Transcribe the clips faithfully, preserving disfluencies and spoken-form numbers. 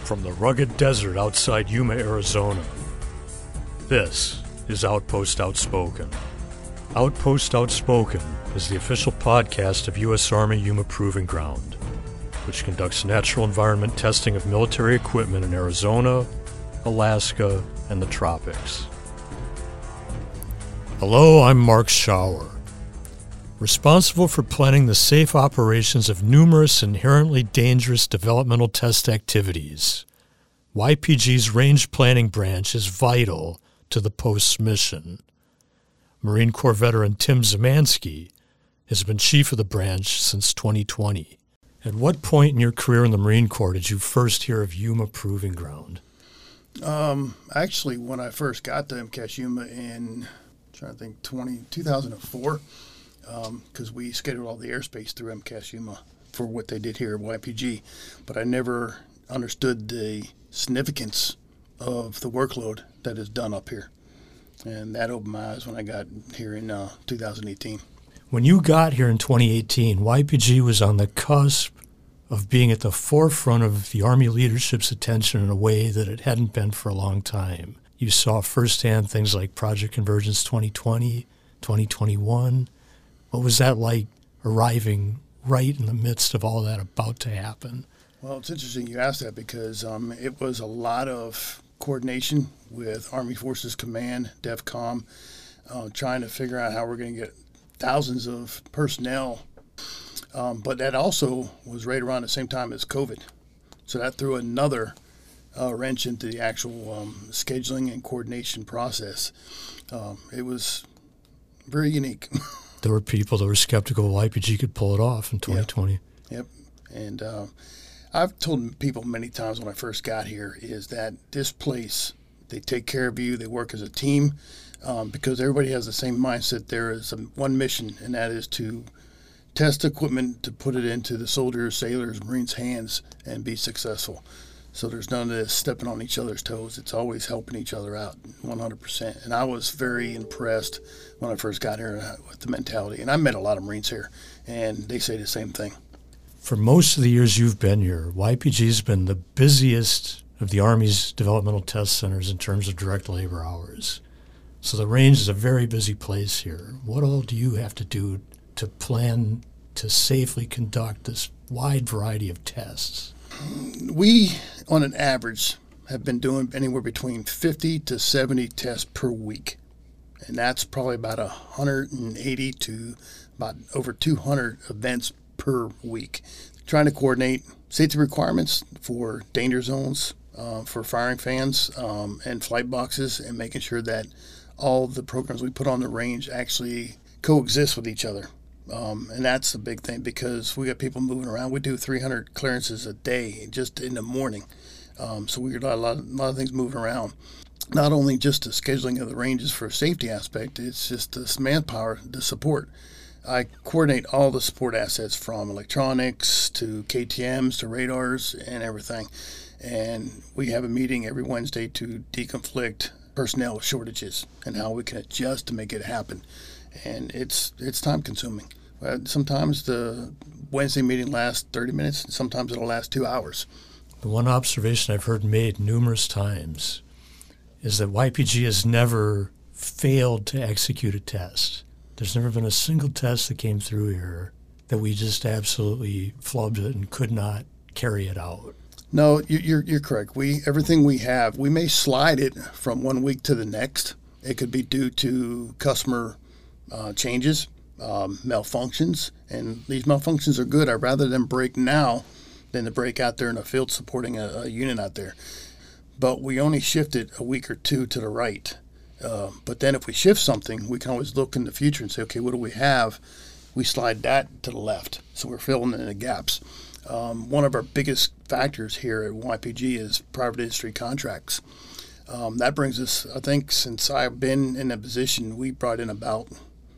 from the rugged desert outside Yuma, Arizona. This is Outpost Outspoken. Outpost Outspoken is the official podcast of U S Army Yuma Proving Ground, which conducts natural environment testing of military equipment in Arizona, Alaska, and the tropics. Hello, I'm Mark Schauer, responsible for planning the safe operations of numerous inherently dangerous developmental test activities. Y P G's range planning branch is vital to the post's mission. Marine Corps veteran Tim Zemansky has been chief of the branch since twenty twenty. At what point in your career in the Marine Corps did you first hear of Yuma Proving Ground? Um, actually, when I first got to M C A S Yuma in, I'm trying to think, twenty, two thousand four, because um, we scheduled all the airspace through M C A S Yuma for what they did here at Y P G. But I never understood the significance of the workload that is done up here. And that opened my eyes when I got here in uh, two thousand eighteen. When you got here in twenty eighteen, Y P G was on the cusp of being at the forefront of the Army leadership's attention in a way that it hadn't been for a long time. You saw firsthand things like Project Convergence twenty twenty, twenty twenty-one. What was that like arriving right in the midst of all that about to happen? Well, it's interesting you asked that because um, it was a lot of coordination with Army Forces Command, DEFCOM, uh, trying to figure out how we're going to get thousands of personnel. Um, but that also was right around the same time as COVID. So that threw another uh, wrench into the actual um, scheduling and coordination process. Um, it was very unique. There were people that were skeptical Y P G could pull it off in twenty twenty. Yep. yep. And uh, I've told people many times when I first got here is that this place, they take care of you, they work as a team, um, because everybody has the same mindset. There is a, one mission, and that is to test equipment to put it into the soldiers, sailors, Marines' hands and be successful. So there's none of this stepping on each other's toes. It's always helping each other out one hundred percent. And I was very impressed when I first got here with the mentality. And I met a lot of Marines here, and they say the same thing. For most of the years you've been here, Y P G's been the busiest of the Army's developmental test centers in terms of direct labor hours. So the range is a very busy place here. What all do you have to do to plan to safely conduct this wide variety of tests? We, on an average, have been doing anywhere between fifty to seventy tests per week. And that's probably about one hundred eighty to about over two hundred events per week. Trying to coordinate safety requirements for danger zones, uh, for firing fans, um, and flight boxes, and making sure that all the programs we put on the range actually coexist with each other. Um, and that's the big thing because we got people moving around. We do three hundred clearances a day just in the morning. Um, so we got a lot, a lot of things moving around. Not only just the scheduling of the ranges for a safety aspect, it's just this manpower, the support. I coordinate all the support assets from electronics to K T Ms to radars and everything. And we have a meeting every Wednesday to deconflict personnel shortages and how we can adjust to make it happen. And it's it's time consuming. Uh, sometimes the Wednesday meeting lasts thirty minutes, and sometimes it'll last two hours. The one observation I've heard made numerous times is that Y P G has never failed to execute a test. There's never been a single test that came through here that we just absolutely flubbed it and could not carry it out. No, you're you're correct. We everything we have, we may slide it from one week to the next. It could be due to customer uh, changes, um, malfunctions, and these malfunctions are good. I'd rather them break now than to break out there in the field supporting a, a unit out there. But we only shift it a week or two to the right. Uh, but then if we shift something, we can always look in the future and say, okay, what do we have? We slide that to the left. So we're filling in the gaps. Um, one of our biggest factors here at Y P G is private industry contracts. Um, that brings us, I think, since I've been in that position, we brought in about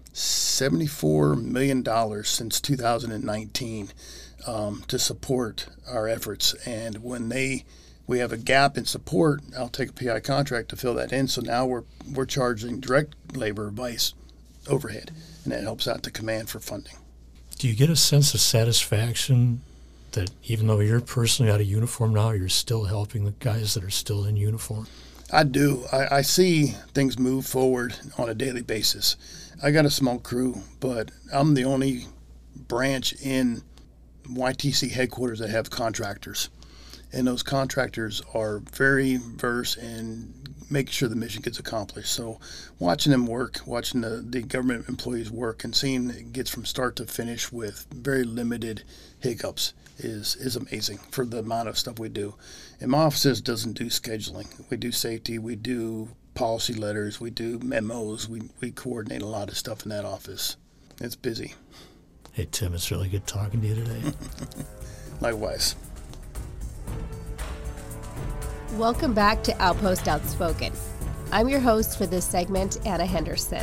seventy-four million dollars since two thousand nineteen um, to support our efforts. And when they we have a gap in support, I'll take a P I contract to fill that in. So now we're we're charging direct labor vice overhead, and that helps out the command for funding. Do you get a sense of satisfaction that even though you're personally out of uniform now, you're still helping the guys that are still in uniform? I do. I, I see things move forward on a daily basis. I got a small crew, but I'm the only branch in Y T C headquarters that have contractors. And those contractors are very versed in making sure the mission gets accomplished. So watching them work, watching the, the government employees work, and seeing it gets from start to finish with very limited hiccups is is amazing for the amount of stuff we do. And my office doesn't do scheduling. We do safety, we do policy letters, we do memos, we, we coordinate a lot of stuff in that office. It's busy. Hey, Tim, it's really good talking to you today. Likewise. Welcome back to Outpost Outspoken. I'm your host for this segment, Anna Henderson.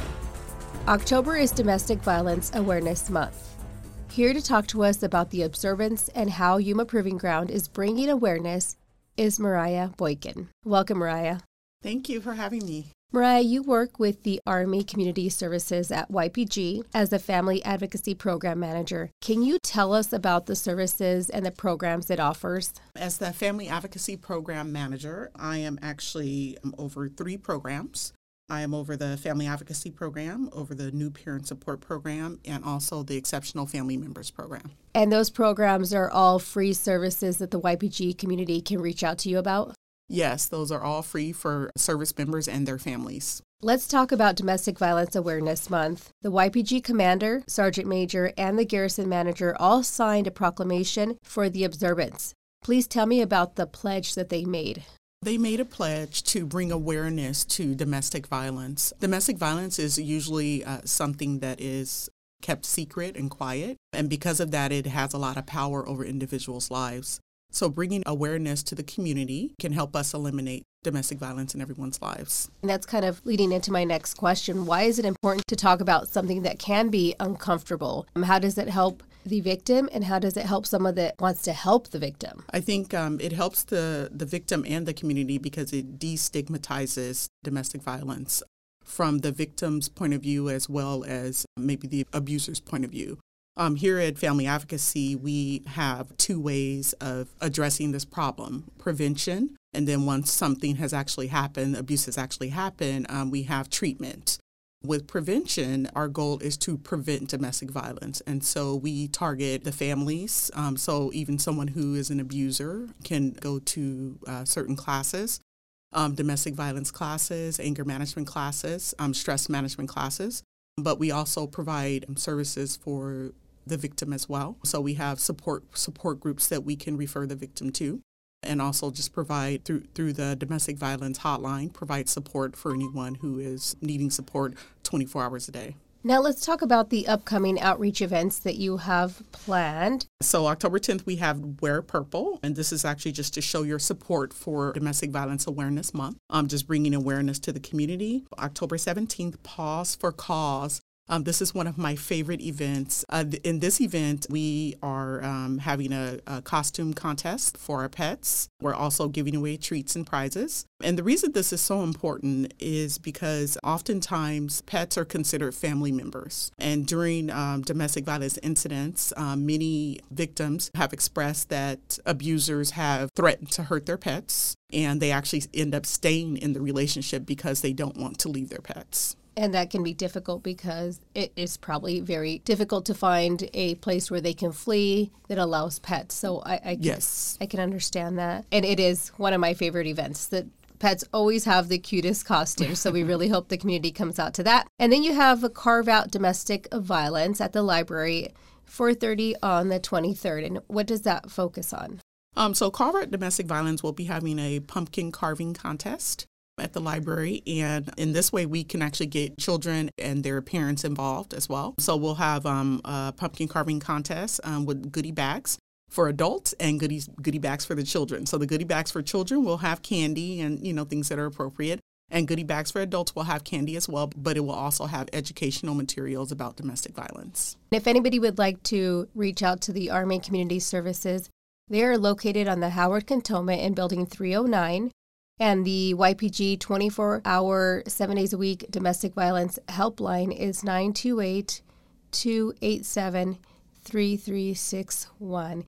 October is Domestic Violence Awareness Month. Here to talk to us about the observance and how Yuma Proving Ground is bringing awareness is Mariah Boykin. Welcome, Mariah. Thank you for having me. Mariah, you work with the Army Community Services at Y P G as the Family Advocacy Program Manager. Can you tell us about the services and the programs it offers? As the Family Advocacy Program Manager, I am actually over three programs. I am over the Family Advocacy Program, over the New Parent Support Program, and also the Exceptional Family Members Program. And those programs are all free services that the Y P G community can reach out to you about? Yes, those are all free for service members and their families. Let's talk about Domestic Violence Awareness Month. The Y P G commander, sergeant major, and the garrison manager all signed a proclamation for the observance. Please tell me about the pledge that they made. They made a pledge to bring awareness to domestic violence. Domestic violence is usually uh, something that is kept secret and quiet, and because of that, it has a lot of power over individuals' lives. So bringing awareness to the community can help us eliminate domestic violence in everyone's lives. And that's kind of leading into my next question. Why is it important to talk about something that can be uncomfortable? How does it help the victim, and how does it help someone that wants to help the victim? I think um, it helps the, the victim and the community because it destigmatizes domestic violence from the victim's point of view as well as maybe the abuser's point of view. Um, here at Family Advocacy, we have two ways of addressing this problem: prevention, and then once something has actually happened, abuse has actually happened, um, we have treatment. With prevention, our goal is to prevent domestic violence, and so we target the families. Um, so even someone who is an abuser can go to uh, certain classes, um, domestic violence classes, anger management classes, um, stress management classes. But we also provide services for the victim as well. So we have support support groups that we can refer the victim to, and also just provide through through the domestic violence hotline, provide support for anyone who is needing support twenty-four hours a day. Now let's talk about the upcoming outreach events that you have planned. So October tenth, we have Wear Purple, and this is actually just to show your support for Domestic Violence Awareness Month. I'm just bringing awareness to the community. October seventeenth, Pause for Cause. Um, this is one of my favorite events. Uh, th- in this event, we are um, having a, a costume contest for our pets. We're also giving away treats and prizes. And the reason this is so important is because oftentimes pets are considered family members. And during um, domestic violence incidents, um, many victims have expressed that abusers have threatened to hurt their pets, and they actually end up staying in the relationship because they don't want to leave their pets. And that can be difficult because it is probably very difficult to find a place where they can flee that allows pets. So I, I, can, yes. I can understand that. And it is one of my favorite events. The pets always have the cutest costumes, so we really hope the community comes out to that. And then you have a Carve Out Domestic Violence at the library, four thirty on the twenty-third. And what does that focus on? Um, so Carve Out Domestic Violence will be having a pumpkin carving contest at the library, and in this way we can actually get children and their parents involved as well. So we'll have um, a pumpkin carving contest um, with goodie bags for adults and goodies goodie bags for the children. So the goodie bags for children will have candy and, you know, things that are appropriate, and goodie bags for adults will have candy as well, but it will also have educational materials about domestic violence. If anybody would like to reach out to the Army Community Services, they are located on the Howard Cantonment in Building three oh nine. And the Y P G twenty-four hour, seven days a week domestic violence helpline is nine two eight, two eight seven, three three six one.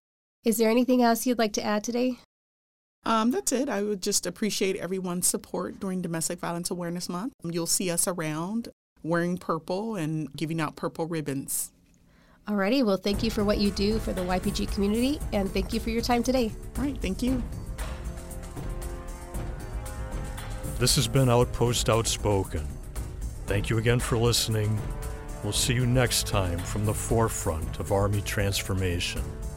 Is there anything else you'd like to add today? Um, that's it. I would just appreciate everyone's support during Domestic Violence Awareness Month. You'll see us around wearing purple and giving out purple ribbons. Alrighty, well, thank you for what you do for the Y P G community, and thank you for your time today. All right, thank you. This has been Outpost Outspoken. Thank you again for listening. We'll see you next time from the forefront of Army transformation.